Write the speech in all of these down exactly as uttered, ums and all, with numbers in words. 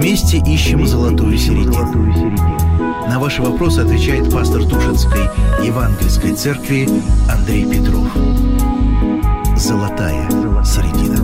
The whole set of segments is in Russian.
Вместе ищем золотую середину. На ваши вопросы отвечает пастор Тушинской Евангельской церкви Андрей Петров. Золотая середина.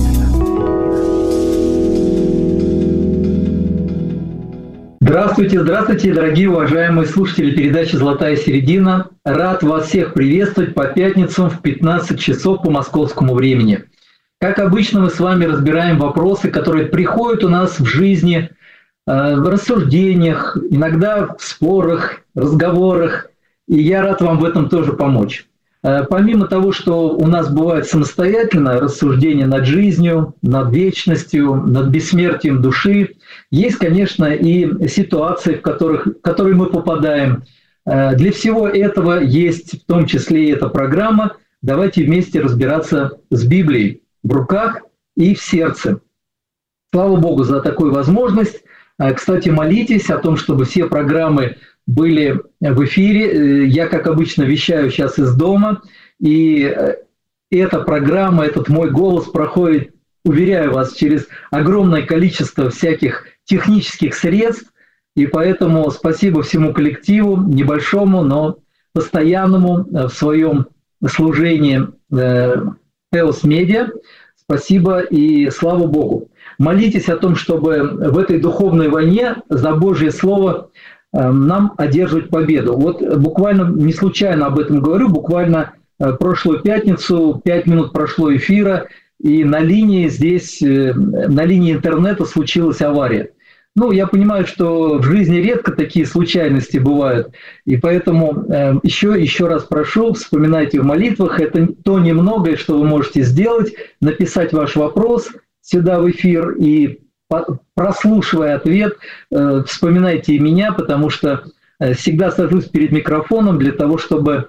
Здравствуйте, здравствуйте, дорогие уважаемые слушатели передачи «Золотая середина». Рад вас всех приветствовать по пятницам в пятнадцать часов по московскому времени. Как обычно, мы с вами разбираем вопросы, которые приходят у нас в жизни, в рассуждениях, иногда в спорах, разговорах, и я рад вам в этом тоже помочь. Помимо того, что у нас бывает самостоятельное рассуждение над жизнью, над вечностью, над бессмертием души, есть, конечно, и ситуации, в, которых, в которые мы попадаем. Для всего этого есть в том числе и эта программа. Давайте вместе разбираться с Библией в руках и в сердце. Слава Богу за такую возможность. Кстати, молитесь о том, чтобы все программы были в эфире. Я, как обычно, вещаю сейчас из дома, и эта программа, этот мой голос проходит, уверяю вас, через огромное количество всяких технических средств, и поэтому спасибо всему коллективу, небольшому, но постоянному в своем служении Теос Медиа. Спасибо и слава Богу. Молитесь о том, чтобы в этой духовной войне за Божье Слово нам одерживать победу. Вот буквально, не случайно об этом говорю, буквально прошлую пятницу, пять минут прошло эфира, и на линии здесь, на линии интернета случилась авария. Ну, я понимаю, что в жизни редко такие случайности бывают, и поэтому еще, еще раз прошу, вспоминайте в молитвах, это то немногое, что вы можете сделать, написать ваш вопрос сюда в эфир, и прослушивая ответ, вспоминайте и меня, потому что всегда сажусь перед микрофоном для того, чтобы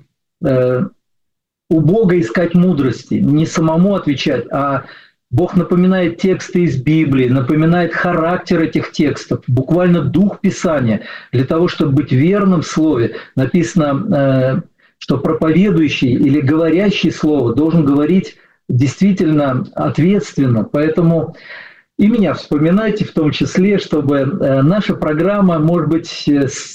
у Бога искать мудрости, не самому отвечать, а Бог напоминает тексты из Библии, напоминает характер этих текстов, буквально дух Писания, для того, чтобы быть верным в Слове. Написано, что проповедующий или говорящий Слово должен говорить действительно ответственно, поэтому и меня вспоминайте в том числе, чтобы наша программа, может быть,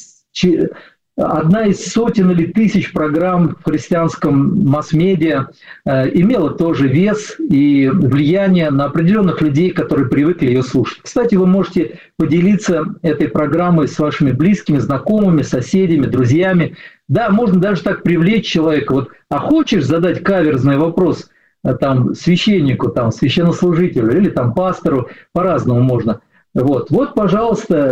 одна из сотен или тысяч программ в христианском масс-медиа, имела тоже вес и влияние на определенных людей, которые привыкли ее слушать. Кстати, вы можете поделиться этой программой с вашими близкими, знакомыми, соседями, друзьями. Да, можно даже так привлечь человека. Вот, а хочешь задать каверзный вопрос там, священнику, там, священнослужителю или там, пастору, по-разному можно. Вот, вот, пожалуйста,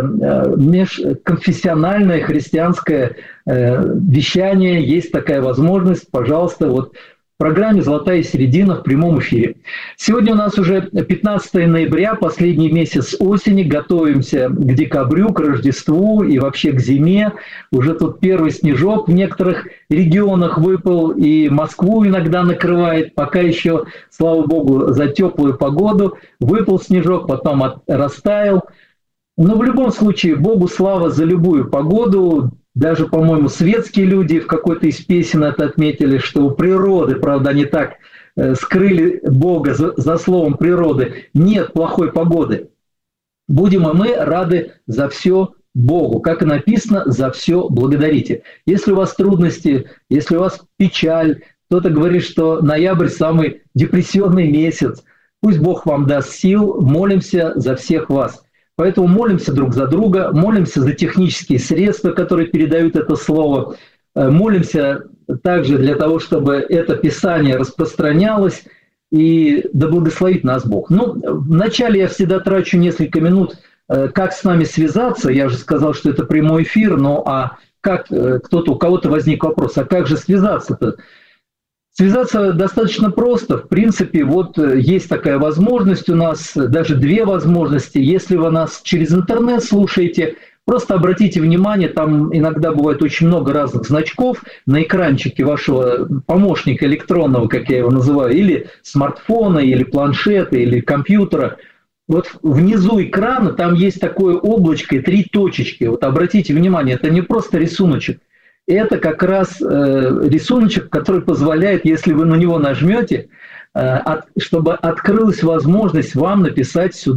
межконфессиональное христианское вещание, есть такая возможность, пожалуйста, вот в программе «Золотая середина» в прямом эфире. Сегодня у нас уже пятнадцатое ноября, последний месяц осени, готовимся к декабрю, к Рождеству и вообще к зиме. Уже тут первый снежок в некоторых регионах выпал, и Москву иногда накрывает, пока еще, слава Богу, за теплую погоду. Выпал снежок, потом растаял. Но в любом случае, Богу слава за любую погоду. Даже, по-моему, светские люди в какой-то из песен это отметили, что у природы, правда, они так э, скрыли Бога за, за словом природы, нет плохой погоды. Будем и мы рады за все Богу. Как и написано, за все благодарите. Если у вас трудности, если у вас печаль, кто-то говорит, что ноябрь самый депрессионный месяц, пусть Бог вам даст сил, молимся за всех вас. Поэтому молимся друг за друга, молимся за технические средства, которые передают это слово, молимся также для того, чтобы это Писание распространялось, и да благословит нас Бог. Ну, вначале я всегда трачу несколько минут, как с нами связаться. Я же сказал, что это прямой эфир, но а как кто-то, у кого-то возник вопрос, а как же связаться-то? Связаться достаточно просто. В принципе, вот есть такая возможность у нас, даже две возможности. Если вы нас через интернет слушаете, просто обратите внимание, там иногда бывает очень много разных значков на экранчике вашего помощника электронного, как я его называю, или смартфона, или планшета, или компьютера. Вот внизу экрана там есть такое облачко и три точечки. Вот обратите внимание, это не просто рисуночек. Это как раз э, рисуночек, который позволяет, если вы на него нажмете, э, от, чтобы открылась возможность вам написать сюда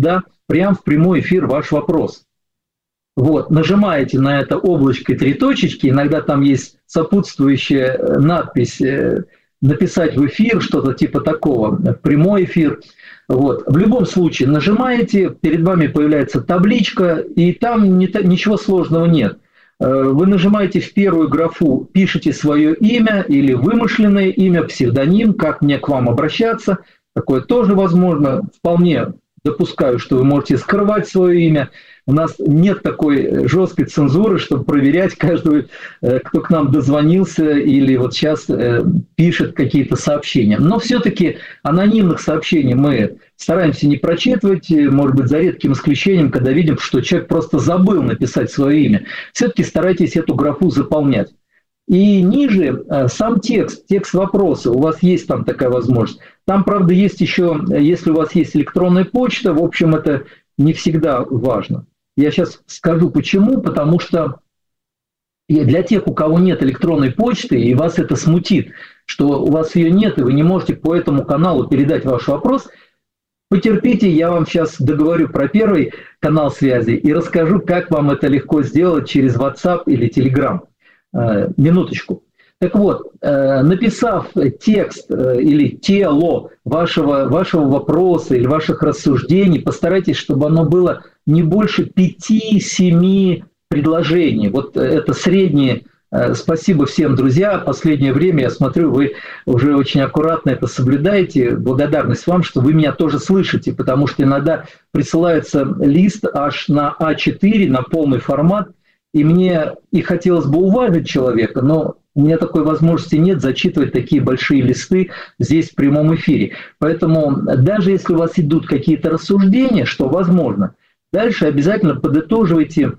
прямо в прямой эфир ваш вопрос. Вот, нажимаете на это облачко и три точечки, иногда там есть сопутствующая надпись «написать в эфир», что-то типа такого, прямой эфир. Вот. В любом случае нажимаете, перед вами появляется табличка, и там не, ничего сложного нет. Вы нажимаете в первую графу, пишете свое имя или вымышленное имя, псевдоним, как мне к вам обращаться. Такое тоже возможно. Вполне допускаю, что вы можете скрывать свое имя. У нас нет такой жесткой цензуры, чтобы проверять каждого, кто к нам дозвонился или вот сейчас пишет какие-то сообщения. Но все-таки анонимных сообщений мы стараемся не прочитывать, может быть, за редким исключением, когда видим, что человек просто забыл написать свое имя. Все-таки старайтесь эту графу заполнять. И ниже сам текст, текст вопроса, у вас есть там такая возможность. Там, правда, есть еще, если у вас есть электронная почта, в общем, это не всегда важно. Я сейчас скажу почему, потому что для тех, у кого нет электронной почты, и вас это смутит, что у вас ее нет, и вы не можете по этому каналу передать ваш вопрос, потерпите, я вам сейчас договорю про первый канал связи и расскажу, как вам это легко сделать через WhatsApp или Telegram. Минуточку. Так вот, написав текст или тело вашего, вашего вопроса или ваших рассуждений, постарайтесь, чтобы оно было не больше пяти-семи предложений. Вот это средние. Спасибо всем, друзья. Последнее время, я смотрю, вы уже очень аккуратно это соблюдаете. Благодарность вам, что вы меня тоже слышите, потому что иногда присылается лист аж на а четыре, на полный формат, и мне и хотелось бы уважить человека, но у меня такой возможности нет зачитывать такие большие листы здесь в прямом эфире. Поэтому даже если у вас идут какие-то рассуждения, что возможно, дальше обязательно подытоживайте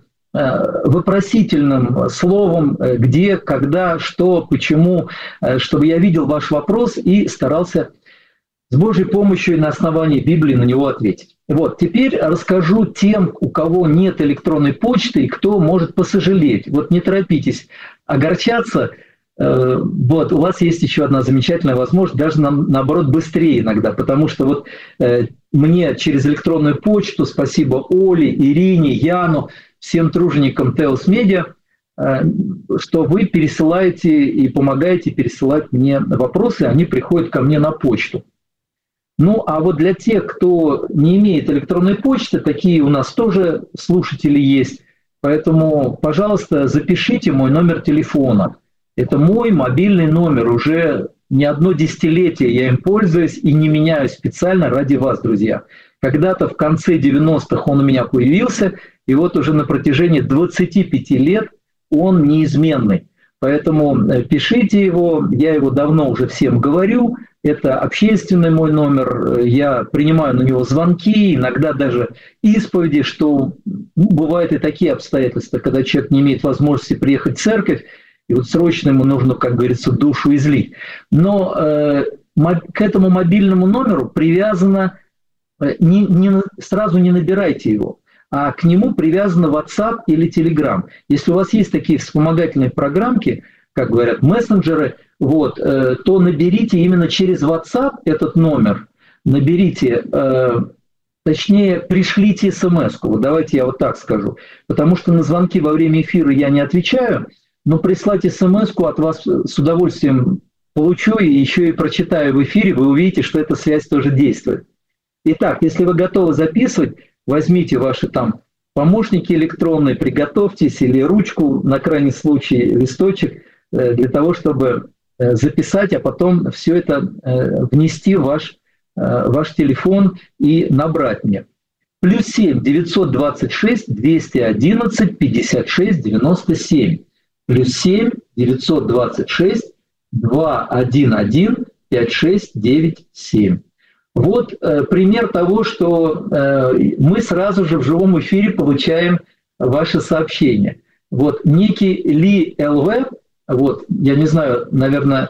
вопросительным словом, где, когда, что, почему, чтобы я видел ваш вопрос и старался с Божьей помощью и на основании Библии на него ответить. Вот, теперь расскажу тем, у кого нет электронной почты и кто может посожалеть. Вот не торопитесь огорчаться. Вот, у вас есть еще одна замечательная возможность, даже наоборот быстрее иногда, потому что вот мне через электронную почту, спасибо Оле, Ирине, Яну, всем труженикам Теос Медиа, что вы пересылаете и помогаете пересылать мне вопросы, они приходят ко мне на почту. Ну, а вот для тех, кто не имеет электронной почты, такие у нас тоже слушатели есть, поэтому, пожалуйста, запишите мой номер телефона. Это мой мобильный номер, уже не одно десятилетие я им пользуюсь и не меняю специально ради вас, друзья. Когда-то в конце девяностых он у меня появился, и вот уже на протяжении двадцати пяти лет он неизменный. Поэтому пишите его, я его давно уже всем говорю, это общественный мой номер, я принимаю на него звонки, иногда даже исповеди, что ну, бывают и такие обстоятельства, когда человек не имеет возможности приехать в церковь, и вот срочно ему нужно, как говорится, душу излить. Но э, к этому мобильному номеру привязано, э, не, не, сразу не набирайте его, а к нему привязано WhatsApp или Telegram. Если у вас есть такие вспомогательные программки, как говорят, мессенджеры, вот, э, то наберите именно через WhatsApp этот номер, наберите, э, точнее, пришлите смс-ку, вот давайте я вот так скажу, потому что на звонки во время эфира я не отвечаю, но прислать смс-ку от вас с удовольствием получу и еще и прочитаю в эфире, вы увидите, что эта связь тоже действует. Итак, если вы готовы записывать, возьмите ваши там помощники электронные, приготовьтесь или ручку, на крайний случай листочек, для того, чтобы записать, а потом все это внести в ваш, ваш телефон и набрать мне. Плюс семь девятьсот двадцать шесть двести одиннадцать пятьдесят шесть девяносто семь. Плюс семь девятьсот двадцать шесть двести одиннадцать пятьдесят шесть девяносто семь. Вот э, пример того, что э, мы сразу же в живом эфире получаем ваши сообщения. Вот некий Ли ЛВ, вот, я не знаю, наверное,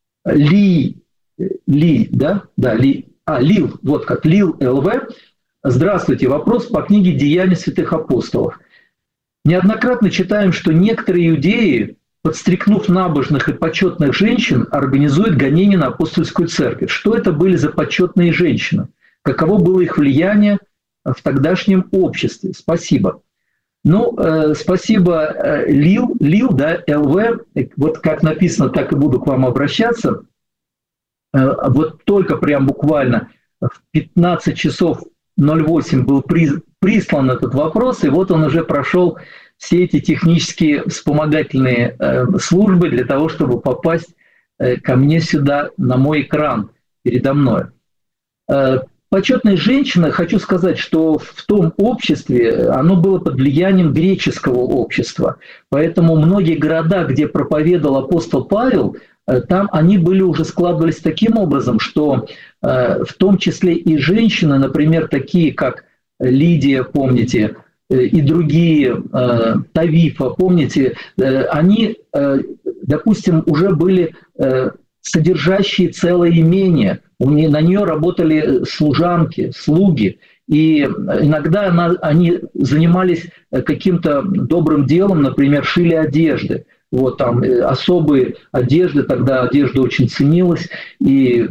Ли, Ли, да? Да, Ли, а, Лил, вот как, Лил ЛВ. Здравствуйте, вопрос по книге «Деяния святых апостолов». Неоднократно читаем, что некоторые иудеи, подстрекнув набожных и почетных женщин, организуют гонения на апостольскую церковь. Что это были за почетные женщины? Каково было их влияние в тогдашнем обществе? Спасибо. Ну, э, спасибо, э, Лил, Лил, да, ЛВ, вот как написано, так и буду к вам обращаться. Э, вот только прям буквально в пятнадцать часов ноль восемь был при, прислан этот вопрос, и вот он уже прошел все эти технические вспомогательные э, службы для того, чтобы попасть э, ко мне сюда, на мой экран передо мной. Э, Почетная женщина, хочу сказать, что в том обществе оно было под влиянием греческого общества. Поэтому многие города, где проповедовал апостол Павел, там они были уже складывались таким образом, что в том числе и женщины, например, такие как Лидия, помните, и другие, Тавифа, помните, они, допустим, уже были содержащие целое имение. На нее работали служанки, слуги, и иногда она, они занимались каким-то добрым делом, например, шили одежды. Вот там особые одежды, тогда одежда очень ценилась, и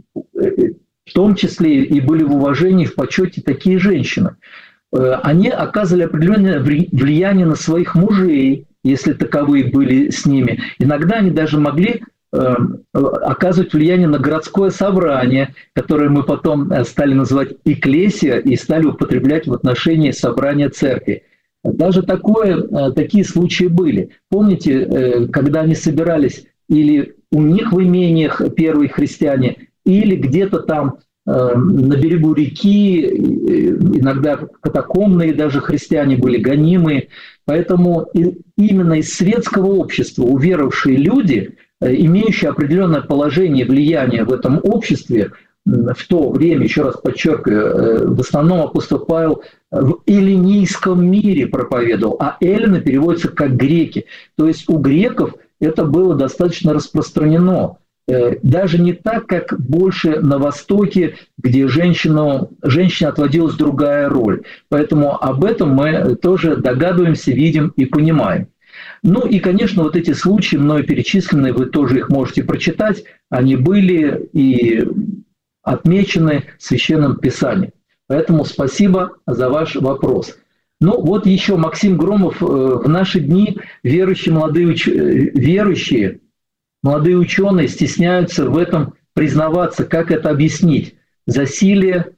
в том числе и были в уважении, в почете такие женщины. Они оказывали определенное влияние на своих мужей, если таковые были с ними. Иногда они даже могли оказывать влияние на городское собрание, которое мы потом стали называть «экклесия» и стали употреблять в отношении собрания церкви. Даже такое, такие случаи были. Помните, когда они собирались или у них в имениях первые христиане, или где-то там на берегу реки, иногда катакомные даже христиане были, гонимые. Поэтому именно из светского общества уверовавшие люди, имеющие определенное положение и влияние в этом обществе, в то время, еще раз подчеркиваю, в основном апостол Павел в эллинийском мире проповедовал, а эллины переводятся как греки. То есть у греков это было достаточно распространено. Даже не так, как больше на Востоке, где женщину, женщине отводилась другая роль. Поэтому об этом мы тоже догадываемся, видим и понимаем. Ну и, конечно, вот эти случаи, мною перечисленные, вы тоже их можете прочитать, они были и отмечены в Священном Писании. Поэтому спасибо за ваш вопрос. Ну вот еще Максим Громов. В наши дни верующие молодые, уч... верующие, молодые ученые стесняются в этом признаваться. Как это объяснить? Засилие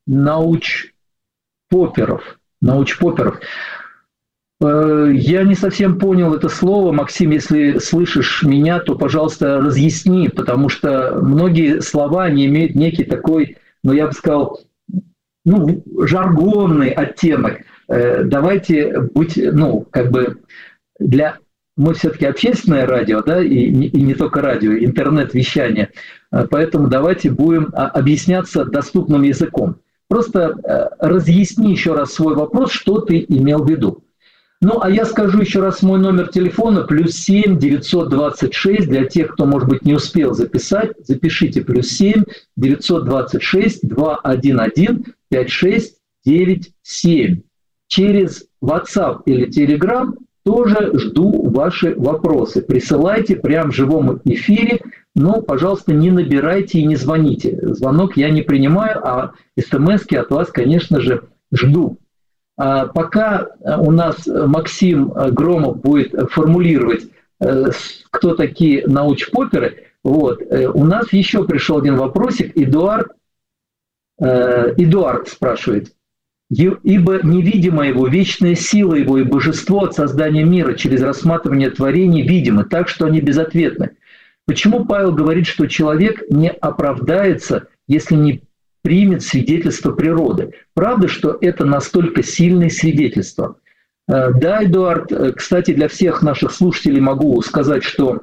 научпоперов. научпоперов. Я не совсем понял это слово. Максим, если слышишь меня, то, пожалуйста, разъясни, потому что многие слова, они имеют некий такой, ну, я бы сказал, ну, жаргонный оттенок. Давайте быть, ну, как бы для... Мы все-таки общественное радио, да, и не, и не только радио, интернет-вещание. Поэтому давайте будем объясняться доступным языком. Просто разъясни еще раз свой вопрос, что ты имел в виду. Ну, а я скажу еще раз мой номер телефона, плюс семь девятьсот двадцать шесть, для тех, кто, может быть, не успел записать, запишите плюс семь девятьсот двадцать шесть двести одиннадцать пятьдесят шесть девяносто семь. Через WhatsApp или Telegram тоже жду ваши вопросы. Присылайте прямо в живом эфире, но, пожалуйста, не набирайте и не звоните. Звонок я не принимаю, а смс-ки от вас, конечно же, жду. Пока у нас Максим Громов будет формулировать, кто такие научпоперы, вот, у нас еще пришел один вопросик. Эдуард, Эдуард спрашивает. «Ибо невидимая его, вечная сила его и божество от создания мира через рассматривание творений видимы, так что они безответны. Почему Павел говорит, что человек не оправдается, если не примет свидетельство природы? Правда, что это настолько сильное свидетельство?» Да, Эдуард, кстати, для всех наших слушателей могу сказать, что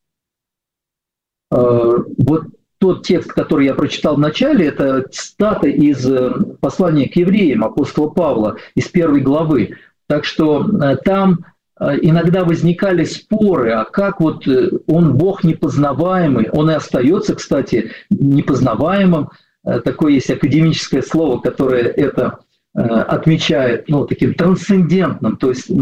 э, вот тот текст, который я прочитал в начале, это цитата из послания к евреям апостола Павла из первой главы. Так что э, там э, иногда возникали споры, а как вот он Бог непознаваемый, он и остается, кстати, непознаваемым. Такое есть академическое слово, которое это отмечает, ну, таким трансцендентным, то есть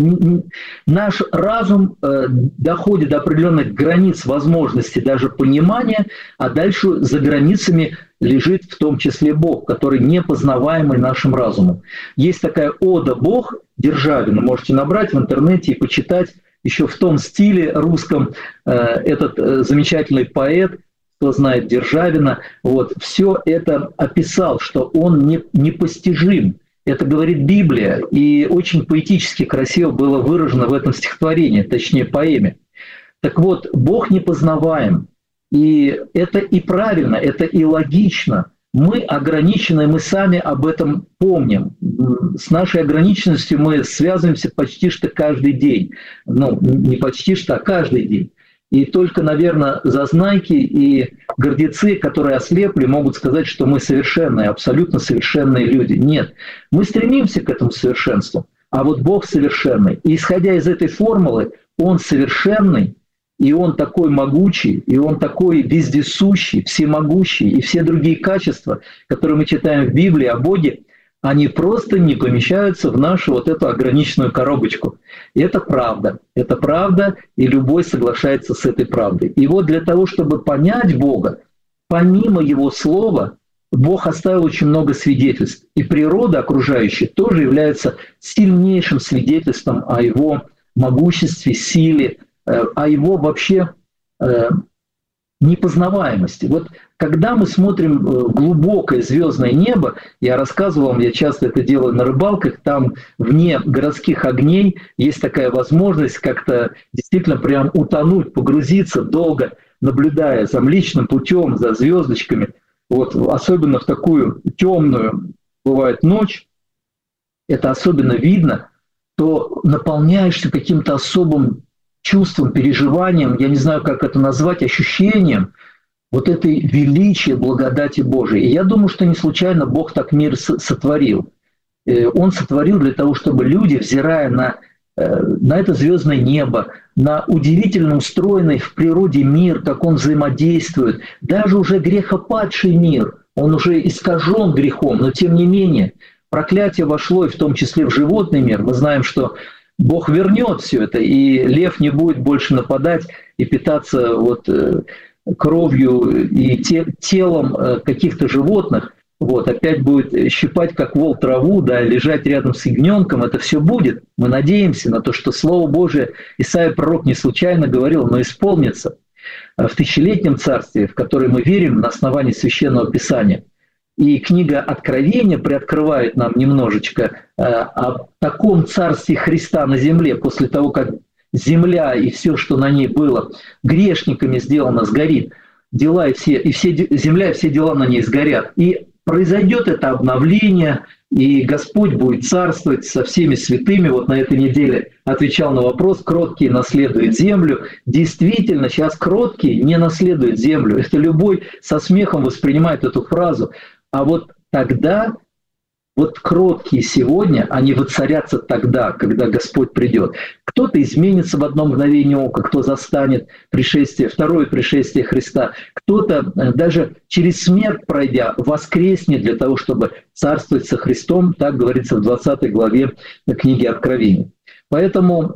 наш разум доходит до определенных границ возможностей даже понимания, а дальше за границами лежит в том числе Бог, который непознаваемый нашим разумом. Есть такая ода «Бог» Державина, можете набрать в интернете и почитать еще в том стиле русском этот замечательный поэт, кто знает Державина, вот, все это описал, что он не, непостижим. Это говорит Библия, и очень поэтически красиво было выражено в этом стихотворении, точнее поэме. Так вот, Бог непознаваем, и это и правильно, это и логично. Мы ограничены, мы сами об этом помним. С нашей ограниченностью мы связываемся почти что каждый день. Ну, не почти что, а каждый день. И только, наверное, зазнайки и гордецы, которые ослепли, могут сказать, что мы совершенные, абсолютно совершенные люди. Нет, мы стремимся к этому совершенству, а вот Бог совершенный. И исходя из этой формулы, Он совершенный, и Он такой могучий, и Он такой вездесущий, всемогущий, и все другие качества, которые мы читаем в Библии о Боге, они просто не помещаются в нашу вот эту ограниченную коробочку. И это правда. Это правда, и любой соглашается с этой правдой. И вот для того, чтобы понять Бога, помимо Его Слова, Бог оставил очень много свидетельств. И природа окружающая тоже является сильнейшим свидетельством о Его могуществе, силе, о Его вообще непознаваемости. Вот когда мы смотрим глубокое звездное небо, я рассказывал вам, я часто это делаю на рыбалках, там вне городских огней есть такая возможность как-то действительно прям утонуть, погрузиться долго, наблюдая за Млечным Путем, за звездочками. Вот, особенно в такую темную, бывает, ночь, это особенно видно, то наполняешься каким-то особым чувством, переживанием, я не знаю, как это назвать, ощущением вот этой величия благодати Божией. И я думаю, что не случайно Бог так мир сотворил. Он сотворил для того, чтобы люди, взирая на, на это звездное небо, на удивительно устроенный в природе мир, как он взаимодействует, даже уже грехопадший мир, он уже искажен грехом, но тем не менее проклятие вошло и в том числе в животный мир. Мы знаем, что Бог вернет все это, и лев не будет больше нападать и питаться вот кровью и те, телом каких-то животных. Вот, опять будет щипать, как вол, траву, да, лежать рядом с ягненком. Это все будет. Мы надеемся на то, что Слово Божие, Исаия пророк не случайно говорил, но исполнится в тысячелетнем царстве, в которое мы верим на основании Священного Писания. И книга Откровения приоткрывает нам немножечко э, о таком царстве Христа на земле, после того, как земля и все, что на ней было, грешниками сделано, сгорит. Дела и все, и все, земля и все дела на ней сгорят. И произойдет это обновление, и Господь будет царствовать со всеми святыми. Вот на этой неделе отвечал на вопрос, кроткие наследуют землю. Действительно, сейчас кроткие не наследуют землю. Это любой со смехом воспринимает эту фразу. А вот тогда, вот кроткие сегодня, они воцарятся тогда, когда Господь придет. Кто-то изменится в одно мгновение ока, кто застанет пришествие, второе пришествие Христа. Кто-то даже через смерть пройдя воскреснет для того, чтобы царствовать со Христом, так говорится в двадцатой главе книги Откровения. Поэтому,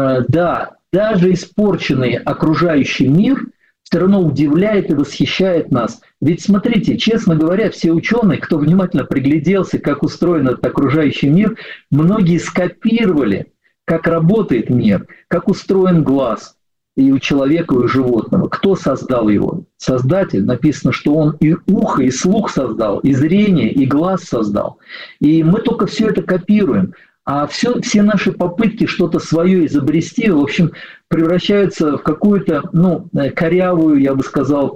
да, даже испорченный окружающий мир все равно удивляет и восхищает нас. Ведь смотрите, честно говоря, все ученые, кто внимательно пригляделся, как устроен этот окружающий мир, многие скопировали, как работает мир, как устроен глаз и у человека, и у животного. Кто создал его? Создатель. Написано, что он и ухо, и слух создал, и зрение, и глаз создал. И мы только все это копируем. А все, все наши попытки что-то свое изобрести, в общем, превращаются в какую-то, ну, корявую, я бы сказал,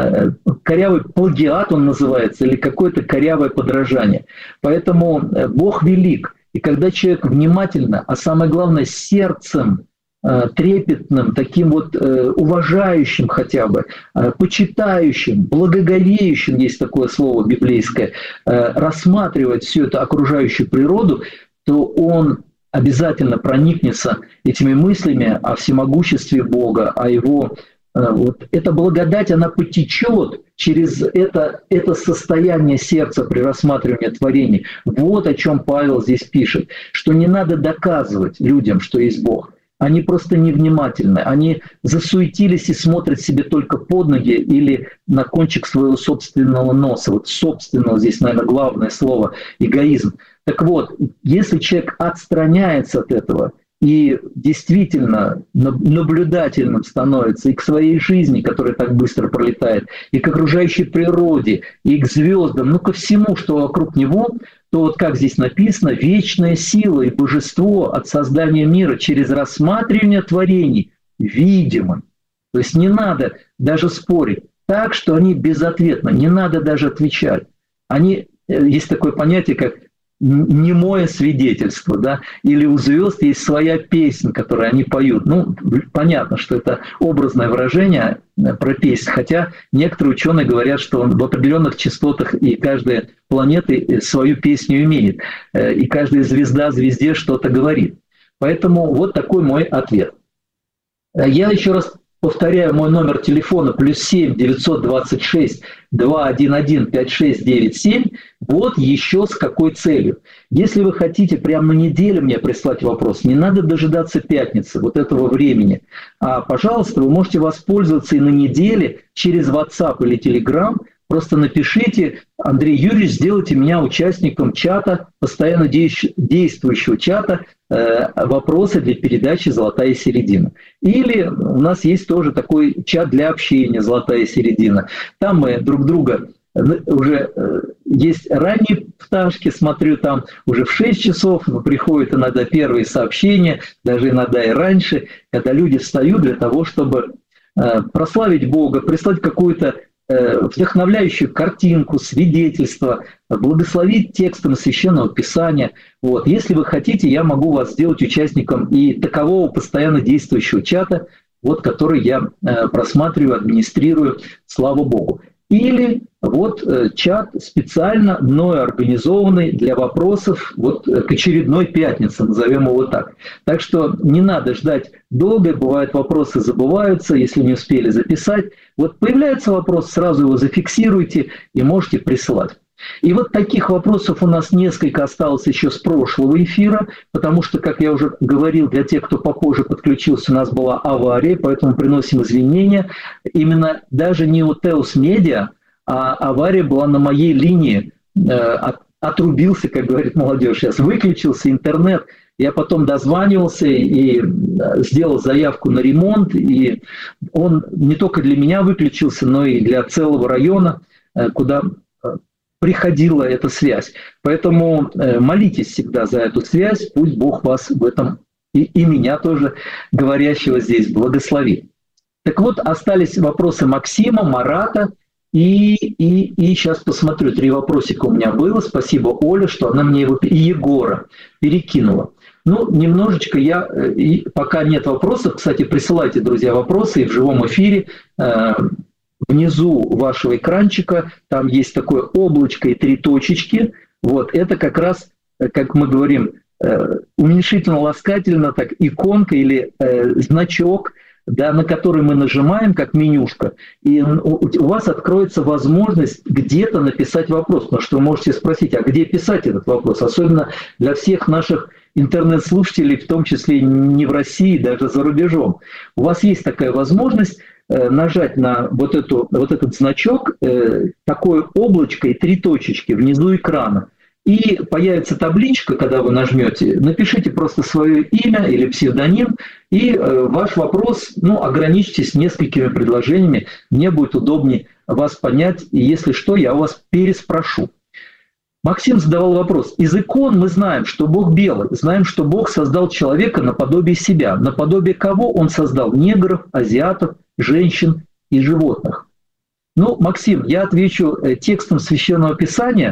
корявый плагиат он называется, или какое-то корявое подражание. Поэтому Бог велик. И когда человек внимательно, а самое главное, сердцем трепетным, таким вот уважающим хотя бы, почитающим, благоговеющим, есть такое слово библейское, рассматривать всю эту окружающую природу, то он обязательно проникнется этими мыслями о всемогуществе Бога, о Его вот эта благодать, она потечет через это, это состояние сердца при рассматривании творений. Вот о чем Павел здесь пишет, что не надо доказывать людям, что есть Бог. Они просто невнимательны, они засуетились и смотрят себе только под ноги или на кончик своего собственного носа. Вот собственного здесь, наверное, главное слово – эгоизм. Так вот, если человек отстраняется от этого и действительно наблюдательным становится и к своей жизни, которая так быстро пролетает, и к окружающей природе, и к звездам, ну ко всему, что вокруг него, то вот как здесь написано, вечная сила и божество от создания мира через рассматривание творений видимо. То есть не надо даже спорить так, что они безответны, не надо даже отвечать. Они, есть такое понятие, как немое свидетельство, да, или у звезд есть своя песня, которую они поют. Ну, понятно, что это образное выражение про песнь, хотя некоторые ученые говорят, что он в определенных частотах и каждая планета свою песню имеет, и каждая звезда звезде что-то говорит. Поэтому вот такой мой ответ. Я еще раз повторяю мой номер телефона плюс семь девятьсот двадцать шесть двести одиннадцать пятьдесят шесть девяносто семь. Вот еще с какой целью. Если вы хотите прямо на неделю мне прислать вопрос, не надо дожидаться пятницы, вот этого времени. А, пожалуйста, вы можете воспользоваться и на неделе через WhatsApp или Telegram. Просто напишите: Андрей Юрьевич, сделайте меня участником чата, постоянно действующего чата, э, вопросы для передачи «Золотая середина». Или у нас есть тоже такой чат для общения «Золотая середина». Там мы друг друга уже э, есть ранние пташки, смотрю, там уже в шесть часов приходят иногда первые сообщения, даже иногда и раньше, когда люди встают для того, чтобы э, прославить Бога, прислать какую-то вдохновляющую картинку, свидетельство, благословить текстом Священного Писания. Вот. Если вы хотите, я могу вас сделать участником и такового постоянно действующего чата, вот, который я просматриваю, администрирую, слава Богу. Или вот чат специально мною организованный для вопросов вот к очередной пятнице, назовем его так. Так что не надо ждать долго, бывают вопросы забываются, если не успели записать. Вот появляется вопрос, сразу его зафиксируйте и можете присылать. И вот таких вопросов у нас несколько осталось еще с прошлого эфира, потому что, как я уже говорил, для тех, кто попозже подключился, у нас была авария, поэтому приносим извинения. Именно даже не у Теос Медиа, а авария была на моей линии. Отрубился, как говорит молодежь сейчас, выключился интернет. Я потом дозванивался и сделал заявку на ремонт, и он не только для меня выключился, но и для целого района, куда приходила эта связь. Поэтому молитесь всегда за эту связь, пусть Бог вас в этом и, и меня тоже, говорящего здесь, благословит. Так вот, остались вопросы Максима, Марата, и, и, и сейчас посмотрю, три вопросика у меня было. Спасибо, Оля, что она мне его, и Егора перекинула. Ну, немножечко я, и пока нет вопросов, кстати, присылайте, друзья, вопросы и в живом эфире. Внизу вашего экранчика там есть такое облачко и три точечки. Вот это как раз, как мы говорим, уменьшительно-ласкательно, так иконка или э, значок, да, на который мы нажимаем, как менюшка, и у вас откроется возможность где-то написать вопрос, потому что вы можете спросить, а где писать этот вопрос, особенно для всех наших интернет-слушателей, в том числе не в России, даже за рубежом. У вас есть такая возможность нажать на вот, эту, вот этот значок, такое облачко и три точечки внизу экрана. И появится табличка, когда вы нажмете, напишите просто свое имя или псевдоним, и ваш вопрос, ну, ограничьтесь несколькими предложениями, мне будет удобнее вас понять, и если что, я у вас переспрошу. Максим задавал вопрос. Из икон мы знаем, что Бог белый, знаем, что Бог создал человека наподобие себя. Наподобие кого Он создал? Негров, азиатов, женщин и животных. Ну, Максим, я отвечу текстом Священного Писания,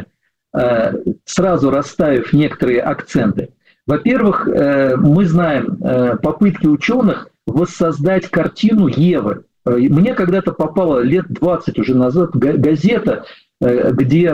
сразу расставив некоторые акценты. Во-первых, мы знаем попытки ученых воссоздать картину Евы. Мне когда-то попала лет двадцать уже назад газета, где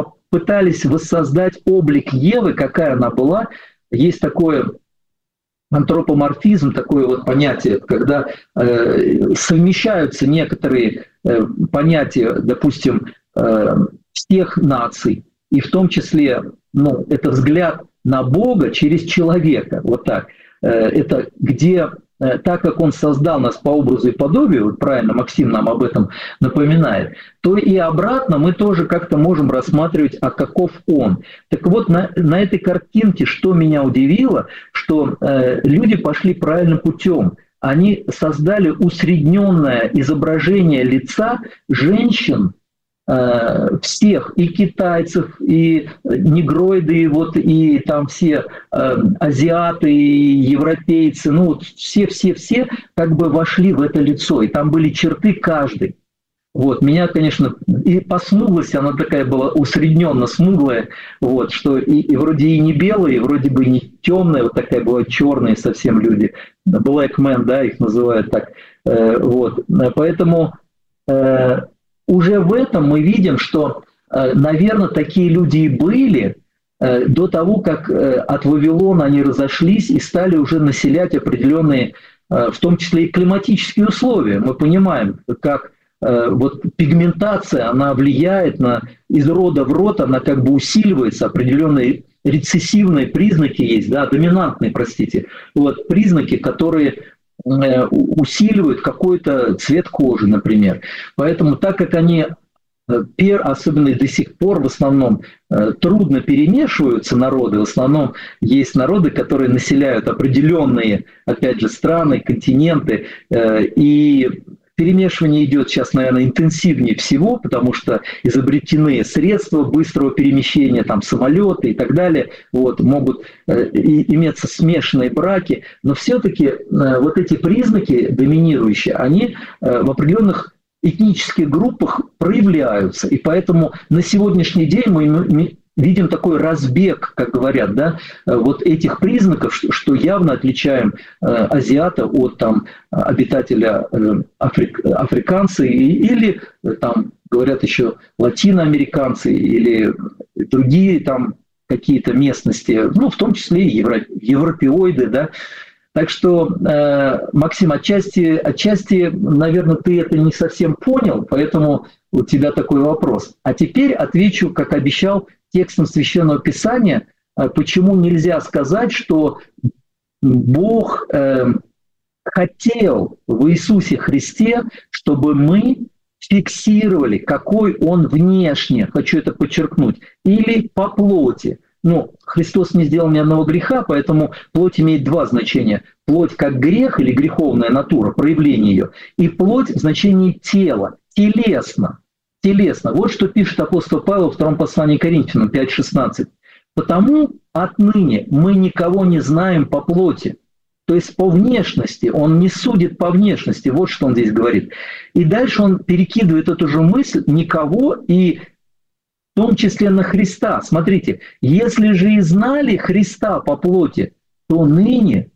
пытались воссоздать облик Евы, какая она была. Есть такое антропоморфизм, такое вот понятие, когда э, совмещаются некоторые э, понятия, допустим, э, всех наций, и в том числе, ну, это взгляд на Бога через человека, вот так. Э, это где, э, так как Он создал нас по образу и подобию, вот правильно Максим нам об этом напоминает, то и обратно мы тоже как-то можем рассматривать, а каков Он. Так вот, на, на этой картинке, что меня удивило, что э, люди пошли правильным путем. Они создали усредненное изображение лица женщин, э, всех, и китайцев, и негроиды, и, вот, и там все э, азиаты, и европейцы, ну вот все-все-все как бы вошли в это лицо, и там были черты каждой. Вот, меня, конечно, и по смуглости она такая была усредненно смуглая, вот, что и, и вроде и не белая, и вроде бы не темная, вот такая была черная совсем люди. Black men, да, их называют так. Э, вот, поэтому э, уже в этом мы видим, что, э, наверное, такие люди и были э, до того, как э, от Вавилона они разошлись и стали уже населять определенные, э, в том числе и климатические условия. Мы понимаем, как вот пигментация, она влияет на, из рода в род, она как бы усиливается, определенные рецессивные признаки есть, да, доминантные, простите, вот, признаки, которые э, усиливают какой-то цвет кожи, например. Поэтому так как они, пер, особенно до сих пор, в основном э, трудно перемешиваются народы, в основном есть народы, которые населяют определенные, опять же, страны, континенты, э, и перемешивание идет сейчас, наверное, интенсивнее всего, потому что изобретены средства быстрого перемещения, там самолеты и так далее, вот, могут э, и, иметься смешанные браки, но все-таки э, вот эти признаки доминирующие, они э, в определенных этнических группах проявляются, и поэтому на сегодняшний день мы, мы видим такой разбег, как говорят, да, вот этих признаков, что явно отличаем азиата от там, обитателя африк, африканца или, там, говорят еще, латиноамериканцы или другие там какие-то местности, ну, в том числе и евро, европеоиды, да. Так что, Максим, отчасти, отчасти, наверное, ты это не совсем понял, поэтому у тебя такой вопрос. А теперь отвечу, как обещал, текстом Священного Писания, почему нельзя сказать, что Бог э, хотел в Иисусе Христе, чтобы мы фиксировали, какой Он внешне, хочу это подчеркнуть, или по плоти. Ну, Христос не сделал ни одного греха, поэтому плоть имеет два значения. Плоть как грех или греховная натура, проявление ее, и плоть в значении тела, телесно. Телесно. Вот что пишет апостол Павел в втором послании к Коринфянам пять шестнадцать. «Потому отныне мы никого не знаем по плоти». То есть по внешности, он не судит по внешности, вот что он здесь говорит. И дальше он перекидывает эту же мысль «никого» и в том числе на Христа. Смотрите, если же и знали Христа по плоти, то ныне,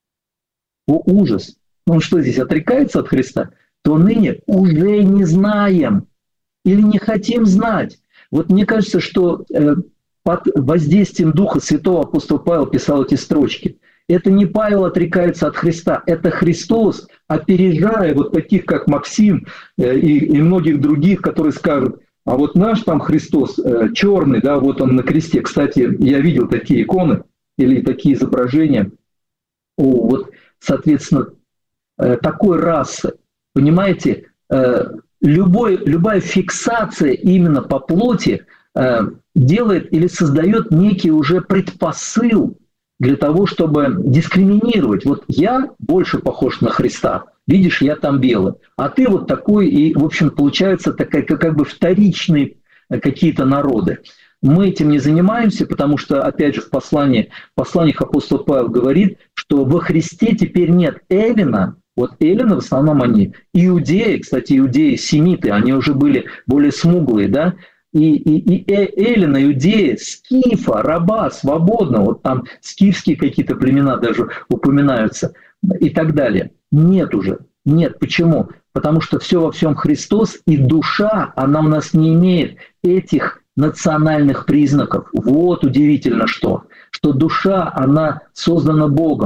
о ужас, он что здесь, отрекается от Христа? То ныне уже не знаем или не хотим знать. Вот мне кажется, что э, под воздействием Духа Святого апостол Павел писал эти строчки. Это не Павел отрекается от Христа, это Христос, опережая вот таких, как Максим э, и, и многих других, которые скажут, а вот наш там Христос э, черный, да, вот он на кресте. Кстати, я видел такие иконы или такие изображения, о, вот, соответственно, э, такой расы. Понимаете, э, любой, любая фиксация именно по плоти э, делает или создает некий уже предпосыл для того, чтобы дискриминировать. Вот я больше похож на Христа, видишь, я там белый, а ты вот такой, и, в общем, получается такая, как бы вторичные какие-то народы. Мы этим не занимаемся, потому что, опять же, в послании, в посланиях апостол Павел говорит, что во Христе теперь нет эллина. Вот эллины в основном они, иудеи, кстати, иудеи, семиты, они уже были более смуглые, да, и, и, и эллина, иудеи, скифа, раба, свободно, вот там скифские какие-то племена даже упоминаются и так далее. Нет уже, нет. Почему? Потому что все во всем Христос, и душа, она у нас не имеет этих национальных признаков. Вот удивительно что, что душа, она создана Богом.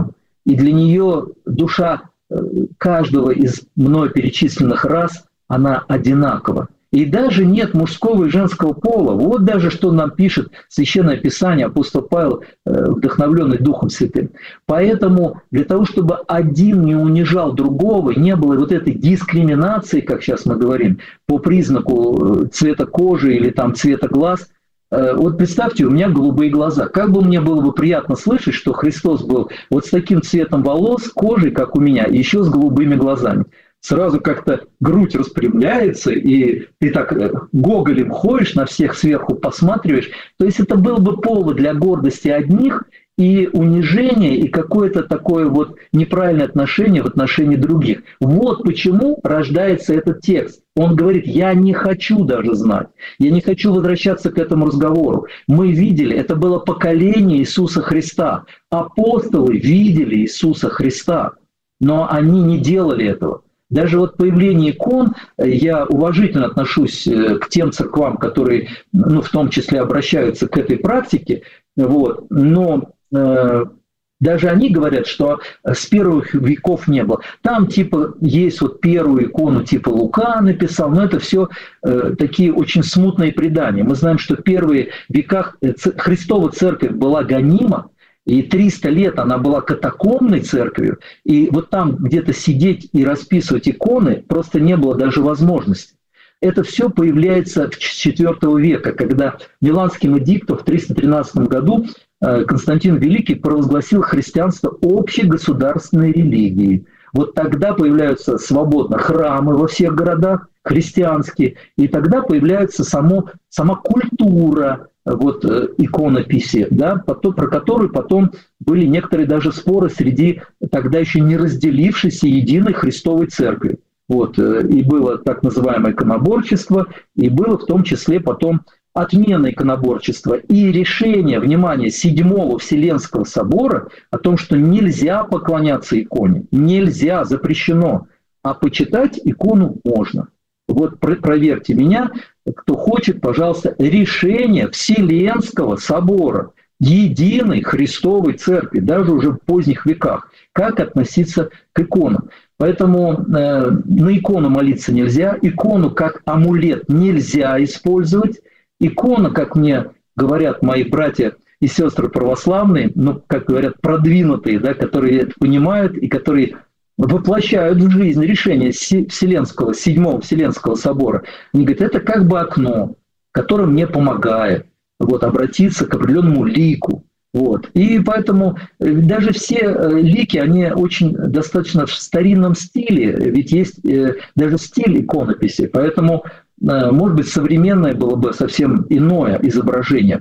и для нее душа каждого из мной перечисленных рас, она одинакова. И даже нет мужского и женского пола. Вот даже что нам пишет Священное Писание, апостол Павел, вдохновленный Духом Святым. Поэтому для того, чтобы один не унижал другого, не было вот этой дискриминации, как сейчас мы говорим, по признаку цвета кожи или там цвета глаз. Вот представьте, у меня голубые глаза. Как бы мне было бы приятно слышать, что Христос был вот с таким цветом волос, кожей, как у меня, и еще с голубыми глазами. Сразу как-то грудь распрямляется, и ты так гоголем ходишь, на всех сверху посматриваешь. То есть это был бы повод для гордости одних и унижения, и какое-то такое вот неправильное отношение в отношении других. Вот почему рождается этот текст. Он говорит, я не хочу даже знать, я не хочу возвращаться к этому разговору. Мы видели, это было поколение Иисуса Христа. Апостолы видели Иисуса Христа, но они не делали этого. Даже вот появление икон, я уважительно отношусь к тем церквам, которые, ну, в том числе обращаются к этой практике, вот, но э, даже они говорят, что с первых веков не было. Там типа есть вот первую икону типа Лука написал, но это все э, такие очень смутные предания. Мы знаем, что в первые веках Христова церковь была гонима, и триста лет она была катакомбной церковью, и вот там где-то сидеть и расписывать иконы просто не было даже возможности. Это все появляется с четвёртого века, когда Миланским эдиктом в триста тринадцатом году Константин Великий провозгласил христианство общегосударственной религией. Вот тогда появляются свободно храмы во всех городах, христианские, и тогда появляется само, сама культура, вот иконописи, да, потом, про которую потом были некоторые даже споры среди тогда еще не разделившейся единой Христовой Церкви. Вот, и было так называемое иконоборчество, и было в том числе потом отмена иконоборчества и решение, внимание, Седьмого Вселенского собора о том, что нельзя поклоняться иконе, нельзя, запрещено, а почитать икону можно. Вот проверьте меня, кто хочет, пожалуйста, решение Вселенского собора, единой Христовой Церкви, даже уже в поздних веках, как относиться к иконам. Поэтому э, на икону молиться нельзя, икону как амулет нельзя использовать, икона, как мне говорят мои братья и сестры православные, ну, как говорят, продвинутые, да, которые это понимают и которые воплощают в жизнь решение Вселенского, Седьмого Вселенского собора. Они говорят, это как бы окно, которое мне помогает вот, обратиться к определенному лику. Вот. И поэтому даже все лики, они очень достаточно в старинном стиле, ведь есть даже стиль иконописи, поэтому, может быть, современное было бы совсем иное изображение.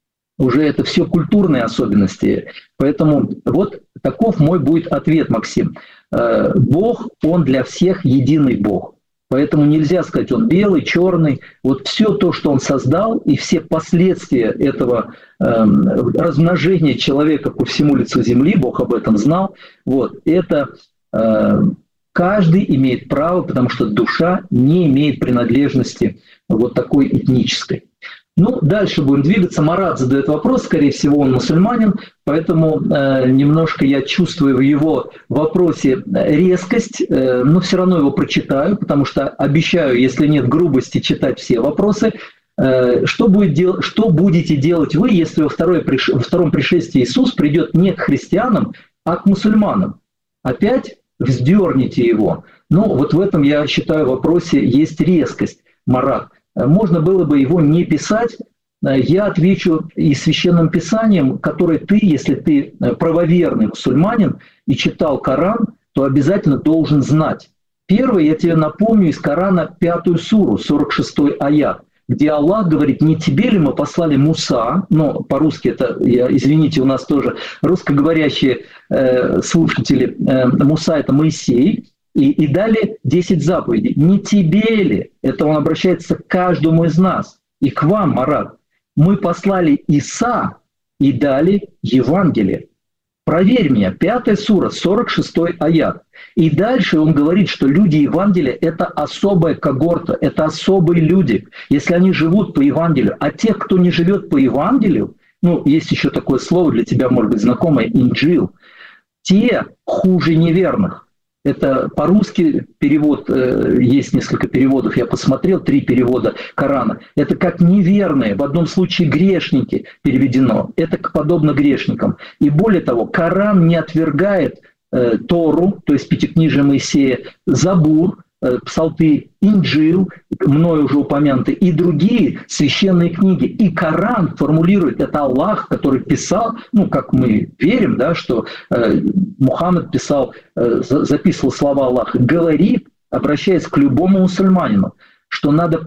Уже это все культурные особенности. Поэтому вот таков мой будет ответ, Максим. Бог, Он для всех единый Бог. Поэтому нельзя сказать, он белый, черный. Вот все то, что он создал, и все последствия этого э, размножения человека по всему лицу земли, Бог об этом знал, вот, это э, каждый имеет право, потому что душа не имеет принадлежности вот такой этнической. Ну, дальше будем двигаться. Марат задает вопрос, скорее всего, он мусульманин, поэтому э, немножко я чувствую в его вопросе резкость, э, но все равно его прочитаю, потому что обещаю, если нет грубости, читать все вопросы. Э, что, будет дел- что будете делать вы, если во, второе приш... во втором пришествии Иисус придет не к христианам, а к мусульманам? Опять вздерните его. Ну, вот в этом, я считаю, вопросе есть резкость, Марат. Можно было бы его не писать. Я отвечу и священным писанием, которое ты, если ты правоверный мусульманин и читал Коран, то обязательно должен знать. Первое, я тебе напомню из Корана пятую суру, сорок шестой аят, где Аллах говорит, не тебе ли мы послали Муса, но по-русски это, я, извините, у нас тоже русскоговорящие э, слушатели, э, Муса это Моисей, И, и дали десять заповедей. Не тебе ли? Это он обращается к каждому из нас. И к вам, Марат. Мы послали Иса и дали Евангелие. Проверь меня. Пятая сура, сорок шестой аят. И дальше он говорит, что люди Евангелия – это особая когорта, это особые люди, если они живут по Евангелию. А тех, кто не живет по Евангелию, ну, есть еще такое слово для тебя, может быть, знакомое – инджил. те хуже неверных. Это по-русски перевод, есть несколько переводов, я посмотрел, три перевода Корана. Это как неверные, в одном случае грешники переведено, это подобно грешникам. И более того, Коран не отвергает э, Тору, то есть Пятикнижие Моисея, Забур, э, Псалтырь, Инджил, мною уже упомянуты, и другие священные книги. И Коран формулирует, это Аллах, который писал, ну, как мы верим, да, что э, Мухаммад писал, э, записывал слова Аллаха, говорит, обращаясь к любому мусульманину, что надо,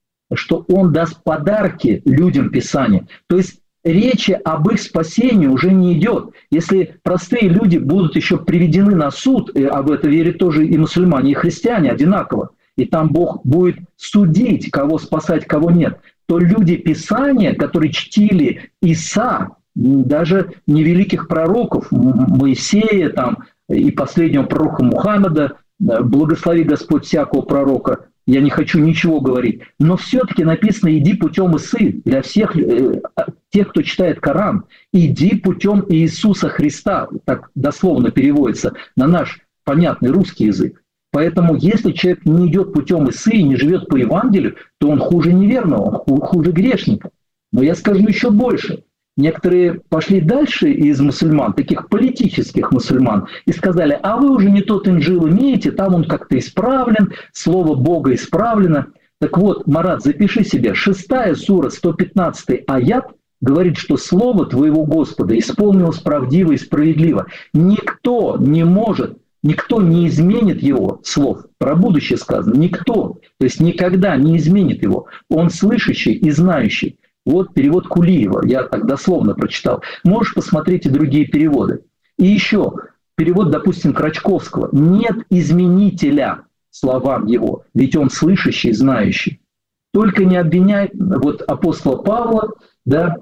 что он даст подарки людям Писания. То есть речи об их спасении уже не идет. Если простые люди будут еще приведены на суд, а в это верят тоже и мусульмане, и христиане одинаково, и там Бог будет судить, кого спасать, кого нет, то люди Писания, которые чтили Иса, даже невеликих пророков, Моисея там, и последнего пророка Мухаммада, благослови Господь всякого пророка, я не хочу ничего говорить, но все-таки написано «иди путем Исы» для всех э, тех, кто читает Коран. «Иди путем Иисуса Христа», так дословно переводится на наш понятный русский язык. Поэтому если человек не идет путем Исы и не живет по Евангелию, то он хуже неверного, он хуже грешника. Но я скажу еще больше. Некоторые пошли дальше из мусульман, таких политических мусульман, и сказали, а вы уже не тот инджил имеете, там он как-то исправлен, слово Бога исправлено. Так вот, Марат, запиши себе, шестая сура, сто пятнадцатый аят говорит, что слово твоего Господа исполнилось правдиво и справедливо. Никто не может, никто не изменит его слов. Про будущее сказано, никто, то есть никогда не изменит его. Он слышащий и знающий. Вот перевод Кулиева, я так дословно прочитал. Можешь посмотреть и другие переводы. И еще перевод, допустим, Крачковского. Нет изменителя словам его, ведь он слышащий, знающий. Только не обвиняй вот апостола Павла, да,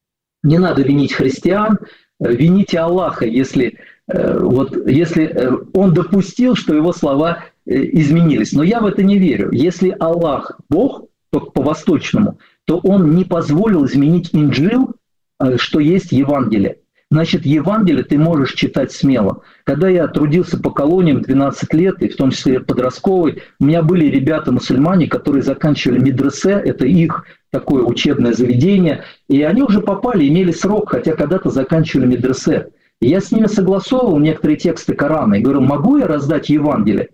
не надо винить христиан, вините Аллаха, если, вот, если он допустил, что его слова изменились. Но я в это не верю. Если Аллах Бог, то по-восточному, то он не позволил изменить Инджил, что есть Евангелие. Значит, Евангелие ты можешь читать смело. Когда я трудился по колониям двенадцать лет, и в том числе подростковый, у меня были ребята-мусульмане, которые заканчивали медресе, это их такое учебное заведение, и они уже попали, имели срок, хотя когда-то заканчивали медресе. И я с ними согласовывал некоторые тексты Корана и говорю, могу я раздать Евангелие?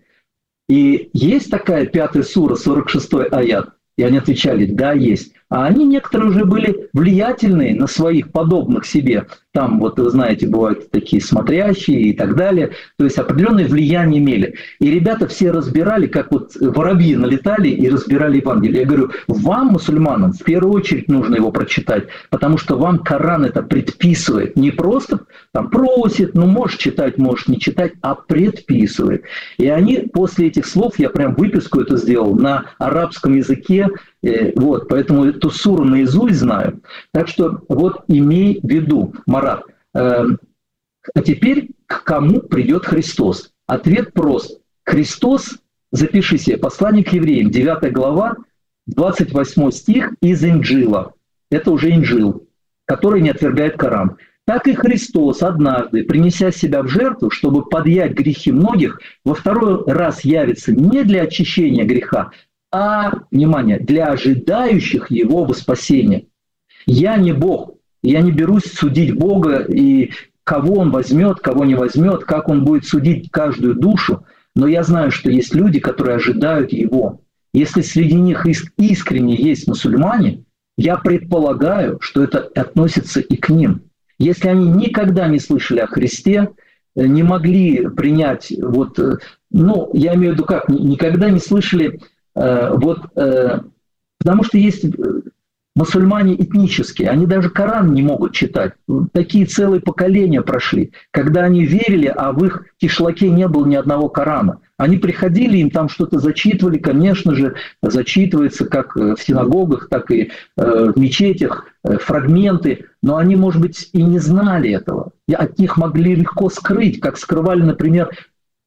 И есть такая пятая сура, сорок шестой аят. И они отвечали, да, есть. А они некоторые уже были влиятельные на своих подобных себе. Там, вот вы знаете, бывают такие смотрящие и так далее. То есть определенное влияние имели. И ребята все разбирали, как вот воробьи налетали и разбирали Евангелие. Я говорю, вам, мусульманам, в первую очередь нужно его прочитать, потому что вам Коран это предписывает. Не просто там просит, ну можешь читать, можешь не читать, а предписывает. И они после этих слов, я прям выписку это сделал на арабском языке, вот, поэтому эту суру наизусть знаю. Так что вот имей в виду, Марат. Э, а теперь к кому придет Христос? Ответ прост. Христос, запиши себе, послание к евреям, девятая глава, двадцать восьмой стих из Инджила. Это уже Инджил, который не отвергает Коран. Так и Христос однажды, принеся себя в жертву, чтобы подъять грехи многих, во второй раз явится не для очищения греха, а, внимание, для ожидающих его во спасение. Я не Бог, я не берусь судить Бога, и кого он возьмет, кого не возьмет, как он будет судить каждую душу, но я знаю, что есть люди, которые ожидают его. Если среди них искренне есть мусульмане, я предполагаю, что это относится и к ним. Если они никогда не слышали о Христе, не могли принять, вот, ну, я имею в виду как, никогда не слышали, вот, потому что есть мусульмане этнические, они даже Коран не могут читать. Такие целые поколения прошли, когда они верили, а в их кишлаке не было ни одного Корана. Они приходили, им там что-то зачитывали, конечно же, зачитывается как в синагогах, так и в мечетях, фрагменты, но они, может быть, и не знали этого. И от них могли легко скрыть, как скрывали, например,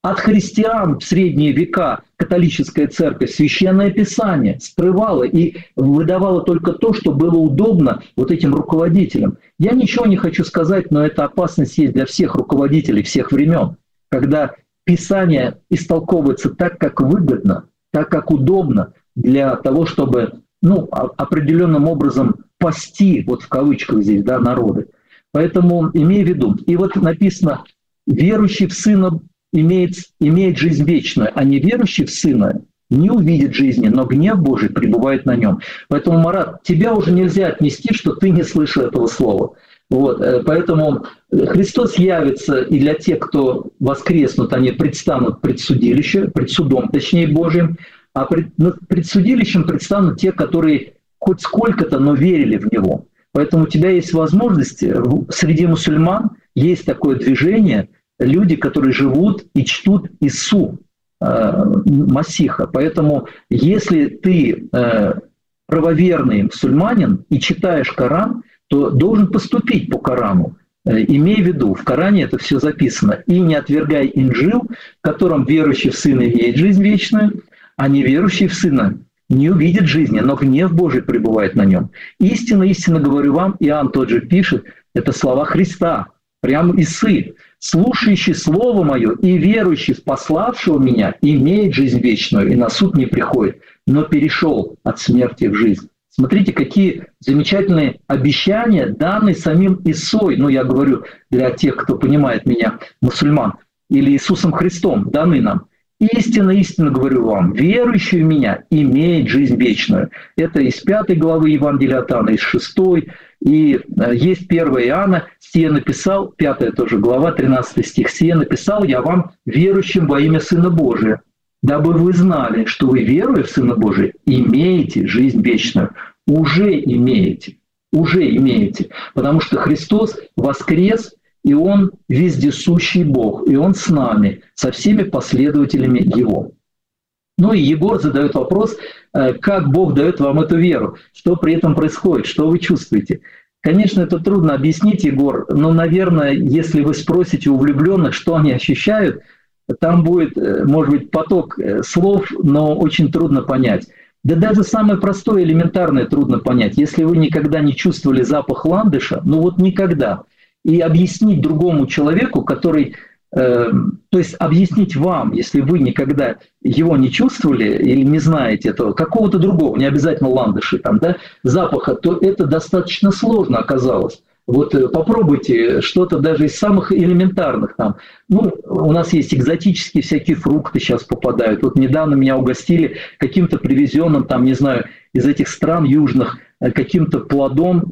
От христиан в средние века католическая церковь Священное Писание скрывала и выдавала только то, что было удобно вот этим руководителям. Я ничего не хочу сказать, но эта опасность есть для всех руководителей всех времен, когда Писание истолковывается так, как выгодно, так, как удобно для того, чтобы ну, определенным образом пасти, вот в кавычках здесь, да, народы. Поэтому имей в виду. И вот написано, верующий в Сына имеет, имеет жизнь вечную, а неверующий в Сына не увидит жизни, но гнев Божий пребывает на нем. Поэтому, Марат, тебя уже нельзя отнести, что ты не слышал этого слова. Вот, поэтому Христос явится, и для тех, кто воскреснут, они предстанут пред судилищем, пред судом, точнее, Божьим, а пред, пред судилищем предстанут те, которые хоть сколько-то, но верили в Него. Поэтому у тебя есть возможность, среди мусульман есть такое движение, люди, которые живут и чтут Ису, э, Масиха. Поэтому если ты э, правоверный мусульманин и читаешь Коран, то должен поступить по Корану. Имей в виду, в Коране это все записано. И не отвергай Инджил, в котором верующий в Сына имеет жизнь вечную, а неверующий в Сына не увидит жизни, но гнев Божий пребывает на нем. Истинно, истинно говорю вам, Иоанн тот же пишет, это слова Христа, прямо Исы. Слушающий Слово Мое и верующий в пославшего Меня имеет жизнь вечную, и на суд не приходит, но перешел от смерти в жизнь. Смотрите, какие замечательные обещания, данные самим Исой, ну я говорю для тех, кто понимает меня, мусульман, или Иисусом Христом, даны нам. Истинно, истинно говорю вам, верующий в Меня имеет жизнь вечную. Это из пятой главы Евангелия от Иоанна, из шестой, и есть первая Иоанна, сие написал, пятая тоже глава, тринадцатый стих, сие написал я вам, верующим во имя Сына Божия, дабы вы знали, что вы, веруя в Сына Божия, имеете жизнь вечную. Уже имеете, уже имеете. Потому что Христос воскрес, и Он вездесущий Бог, и Он с нами, со всеми последователями Его. Ну и Егор задает вопрос, как Бог дает вам эту веру, что при этом происходит, что вы чувствуете. Конечно, это трудно объяснить, Егор, но, наверное, если вы спросите у влюбленных, что они ощущают, там будет, может быть, поток слов, но очень трудно понять. Да даже самое простое, элементарное трудно понять. Если вы никогда не чувствовали запах ландыша, ну вот никогда, и объяснить другому человеку, который, э, то есть объяснить вам, если вы никогда его не чувствовали или не знаете этого, какого-то другого, не обязательно ландыши, там, да, запаха, то это достаточно сложно оказалось. Вот попробуйте что-то даже из самых элементарных. Там. Ну, у нас есть экзотические всякие фрукты сейчас попадают. Вот недавно меня угостили каким-то привезенным, там, не знаю, из этих стран южных, каким-то плодом.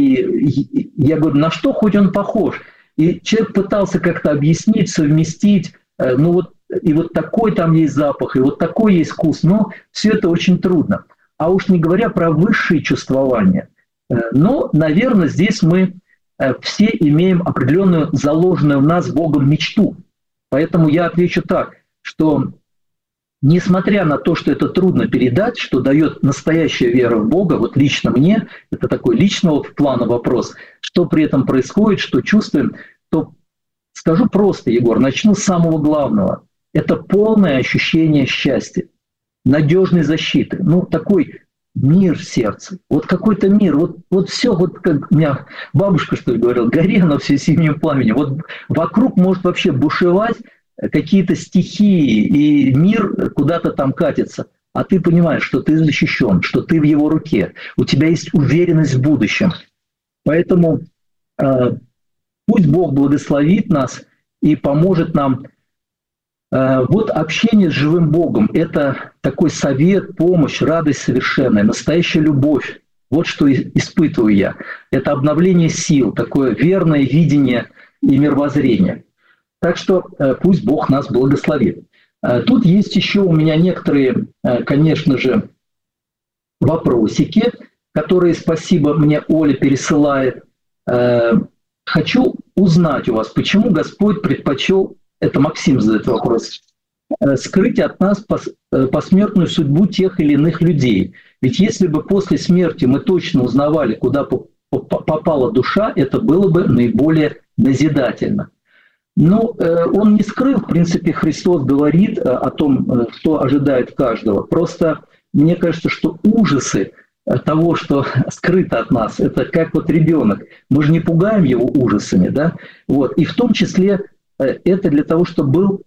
И я говорю, на что хоть он похож? И человек пытался как-то объяснить, совместить. Ну вот, и вот такой там есть запах, и вот такой есть вкус. Но все это очень трудно. А уж не говоря про высшие чувствования. Но, наверное, здесь мы все имеем определенную заложенную в нас Богом мечту. Поэтому я отвечу так, что несмотря на то, что это трудно передать, что дает настоящая вера в Бога, вот лично мне, это такой личного плана вопрос, что при этом происходит, что чувствуем, то скажу просто, Егор, начну с самого главного. Это полное ощущение счастья, надежной защиты. Ну, такой мир в сердце. Вот какой-то мир. Вот, вот все, вот как у меня бабушка, что ли, говорила, гори оно все синим пламенем. Вот вокруг может вообще бушевать какие-то стихии, и мир куда-то там катится. А ты понимаешь, что ты защищен, что ты в его руке. У тебя есть уверенность в будущем. Поэтому э, пусть Бог благословит нас и поможет нам. Вот общение с живым Богом – это такой совет, помощь, радость совершенная, настоящая любовь. Вот что испытываю я. Это обновление сил, такое верное видение и мировоззрение. Так что пусть Бог нас благословит. Тут есть еще у меня некоторые, конечно же, вопросики, которые, спасибо, мне Оля пересылает. Хочу узнать у вас, почему Господь предпочел, это Максим задает вопрос, скрыть от нас посмертную судьбу тех или иных людей. Ведь если бы после смерти мы точно узнавали, куда попала душа, это было бы наиболее назидательно. Ну, он не скрыл, в принципе, Христос говорит о том, что ожидает каждого. Просто мне кажется, что ужасы того, что скрыто от нас, это как вот ребенок. Мы же не пугаем его ужасами, да? Вот. И в том числе это для того, чтобы был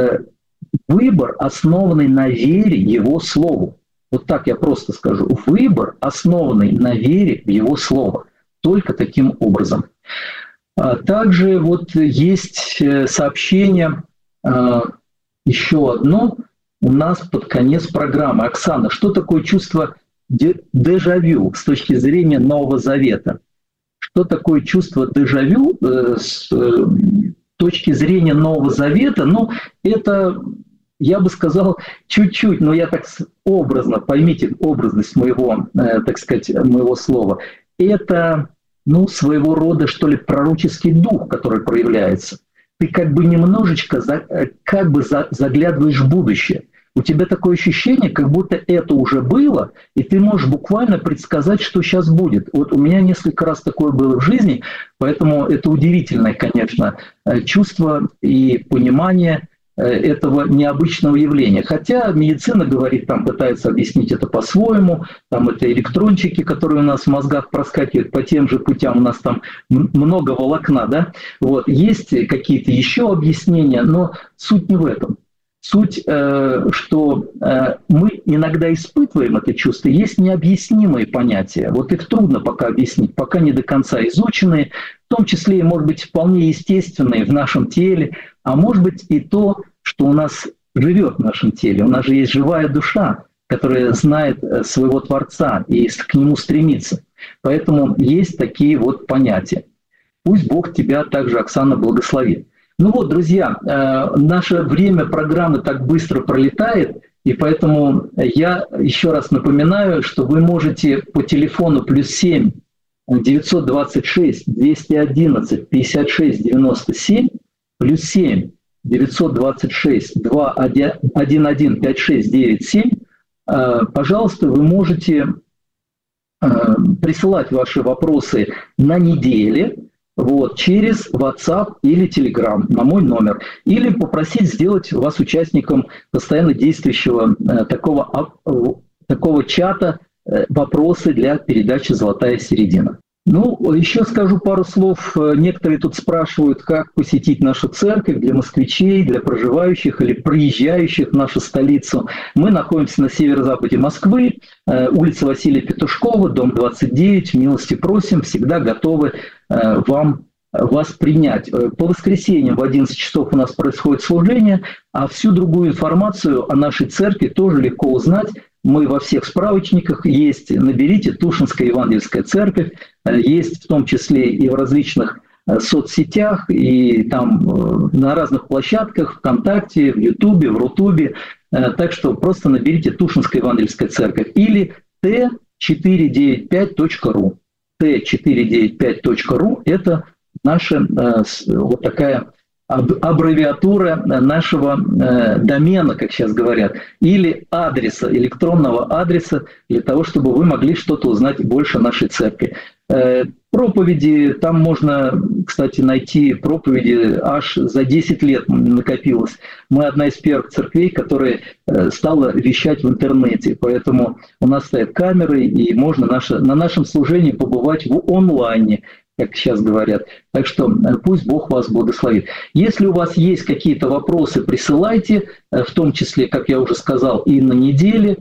выбор, основанный на вере Его Слову. Вот так я просто скажу. Выбор, основанный на вере в Его Слово. Только таким образом. Также вот есть сообщение, еще одно, у нас под конец программы. Оксана, что такое чувство дежавю с точки зрения Нового Завета? Что такое чувство дежавю с точки зрения Нового Завета? Ну, это, я бы сказал, чуть-чуть, но я так образно, поймите образность моего, так сказать, моего слова. Это, ну, своего рода, что ли, пророческий дух, который проявляется. Ты как бы немножечко за, как бы за, заглядываешь в будущее. У тебя такое ощущение, как будто это уже было, и ты можешь буквально предсказать, что сейчас будет. Вот у меня несколько раз такое было в жизни, поэтому это удивительное, конечно, чувство и понимание этого необычного явления. Хотя медицина говорит, там пытается объяснить это по-своему, там это электрончики, которые у нас в мозгах проскакивают по тем же путям, у нас там много волокна, да, вот, есть какие-то еще объяснения, но суть не в этом. Суть, что мы иногда испытываем это чувство, есть необъяснимые понятия, вот их трудно пока объяснить, пока не до конца изученные, в том числе и, может быть, вполне естественные в нашем теле, а может быть и то, что у нас живет в нашем теле. У нас же есть живая душа, которая знает своего Творца и к нему стремится. Поэтому есть такие вот понятия. Пусть Бог тебя также, Оксана, благословит. Ну вот, друзья, наше время программы так быстро пролетает, и поэтому я еще раз напоминаю, что вы можете по телефону плюс семь девятьсот двадцать шесть двести одиннадцать пятьдесят шесть девяносто семь, плюс семь девятьсот двадцать шесть двести одиннадцать пятьдесят шесть девяносто семь, пожалуйста, вы можете присылать ваши вопросы на неделе, вот, через WhatsApp или Telegram на мой номер. Или попросить сделать вас участником постоянно действующего э, такого, э, такого чата э, «Вопросы для передачи «Золотая середина». Ну, еще скажу пару слов. Некоторые тут спрашивают, как посетить нашу церковь для москвичей, для проживающих или приезжающих в нашу столицу. Мы находимся на северо-западе Москвы, улица Василия Петушкова, дом двадцать девять. Милости просим, всегда готовы вам, вас принять. По воскресеньям в одиннадцать часов у нас происходит служение, а всю другую информацию о нашей церкви тоже легко узнать. Мы во всех справочниках есть, наберите Тушинская Евангельская церковь, есть в том числе и в различных соцсетях, и там на разных площадках, ВКонтакте, в Ютубе, в Рутубе. Так что просто наберите Тушинская Евангельская церковь или тэ четыреста девяносто пять точка ру. тэ четыреста девяносто пять точка ру – это наша вот такая аббревиатура нашего э, домена, как сейчас говорят, или адреса, электронного адреса, для того, чтобы вы могли что-то узнать больше о нашей церкви. Э, проповеди, там можно, кстати, найти проповеди аж за десять лет накопилось. Мы одна из первых церквей, которая э, стала вещать в интернете, поэтому у нас стоят камеры, и можно наше, на нашем служении побывать в онлайне, как сейчас говорят. Так что пусть Бог вас благословит. Если у вас есть какие-то вопросы, присылайте, в том числе, как я уже сказал, и на неделе.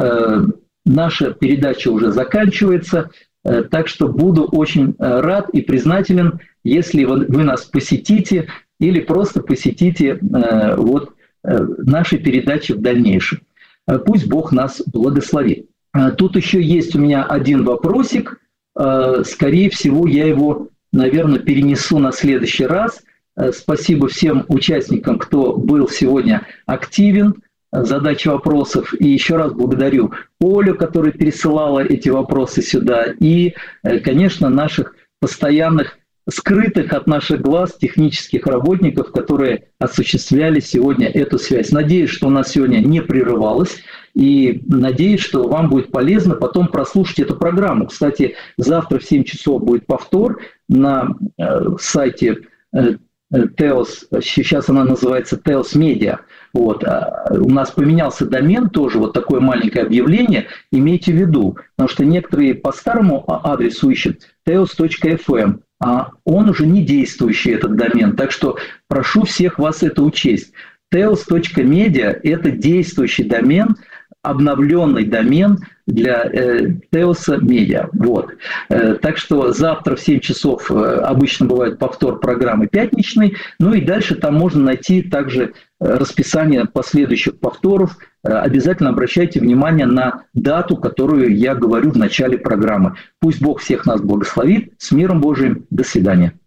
Наша передача уже заканчивается, так что буду очень рад и признателен, если вы нас посетите или просто посетите вот наши передачи в дальнейшем. Пусть Бог нас благословит. Тут еще есть у меня один вопросик. Скорее всего, я его, наверное, перенесу на следующий раз. Спасибо всем участникам, кто был сегодня активен в задаче вопросов. И еще раз благодарю Олю, которая пересылала эти вопросы сюда. И, конечно, наших постоянных, скрытых от наших глаз технических работников, которые осуществляли сегодня эту связь. Надеюсь, что у нас сегодня не прерывалось. И надеюсь, что вам будет полезно потом прослушать эту программу. Кстати, завтра в семь часов будет повтор на э, сайте э, Теос, сейчас она называется Теос Медиа. Вот. У нас поменялся домен тоже, вот такое маленькое объявление, имейте в виду, потому что некоторые по старому адресу ищут теос точка эф эм, а он уже не действующий, этот домен, так что прошу всех вас это учесть. теос точка медиа – это действующий домен, обновленный домен для э, Теоса Медиа. Вот. Э, так что завтра в семь часов э, обычно бывает повтор программы пятничный, ну и дальше там можно найти также расписание последующих повторов. Э, обязательно обращайте внимание на дату, которую я говорю в начале программы. Пусть Бог всех нас благословит. С миром Божиим. До свидания.